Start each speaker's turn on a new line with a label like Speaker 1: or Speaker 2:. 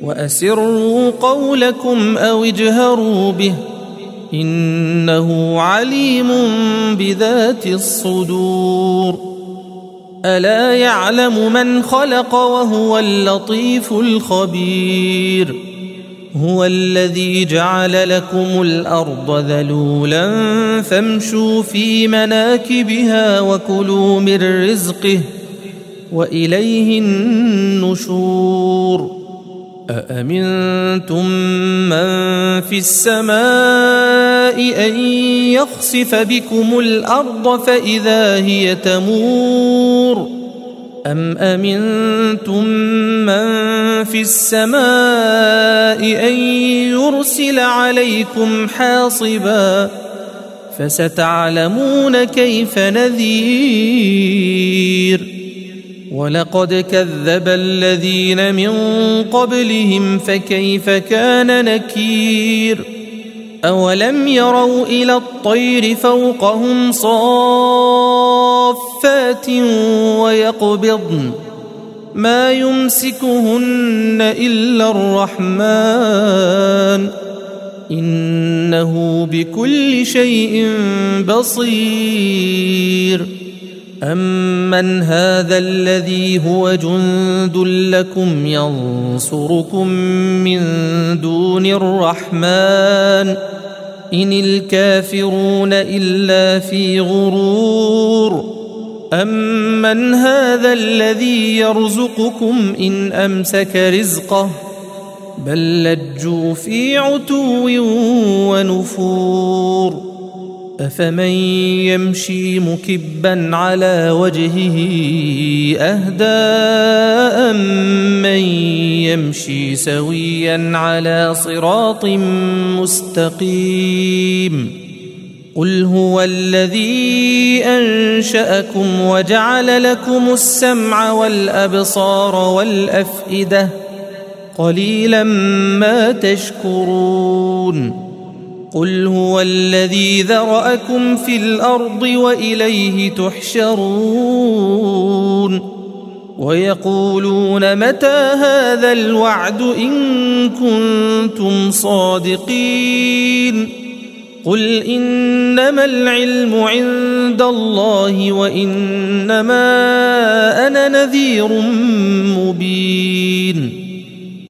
Speaker 1: وأسروا قولكم أو اجهروا به إنه عليم بذات الصدور ألا يعلم من خلق وهو اللطيف الخبير هو الذي جعل لكم الأرض ذلولا فامشوا في مناكبها وكلوا من رزقه وإليه النشور أأمنتم من في السماء أن يخسف بكم الأرض فإذا هي تمور أم أمنتم من في السماء أن يرسل عليكم حاصبا فستعلمون كيف نذير ولقد كذب الذين من قبلهم فكيف كان نكير أولم يروا إلى الطير فوقهم صافات ويقبضن ما يمسكهن إلا الرحمن إنه بكل شيء بصير أمن هذا الذي هو جند لكم ينصركم من دون الرحمن إن الكافرون إلا في غرور أمن هذا الذي يرزقكم إن أمسك رزقه بل لجوا في عتو ونفور أفمن يمشي مكبا على وجهه أهدى أمن يمشي سويا على صراط مستقيم قل هو الذي أنشأكم وجعل لكم السمع والأبصار والأفئدة قليلا ما تشكرون قل هو الذي ذرأكم في الأرض وإليه تحشرون ويقولون متى هذا الوعد إن كنتم صادقين قل إنما العلم عند الله وإنما أنا نذير مبين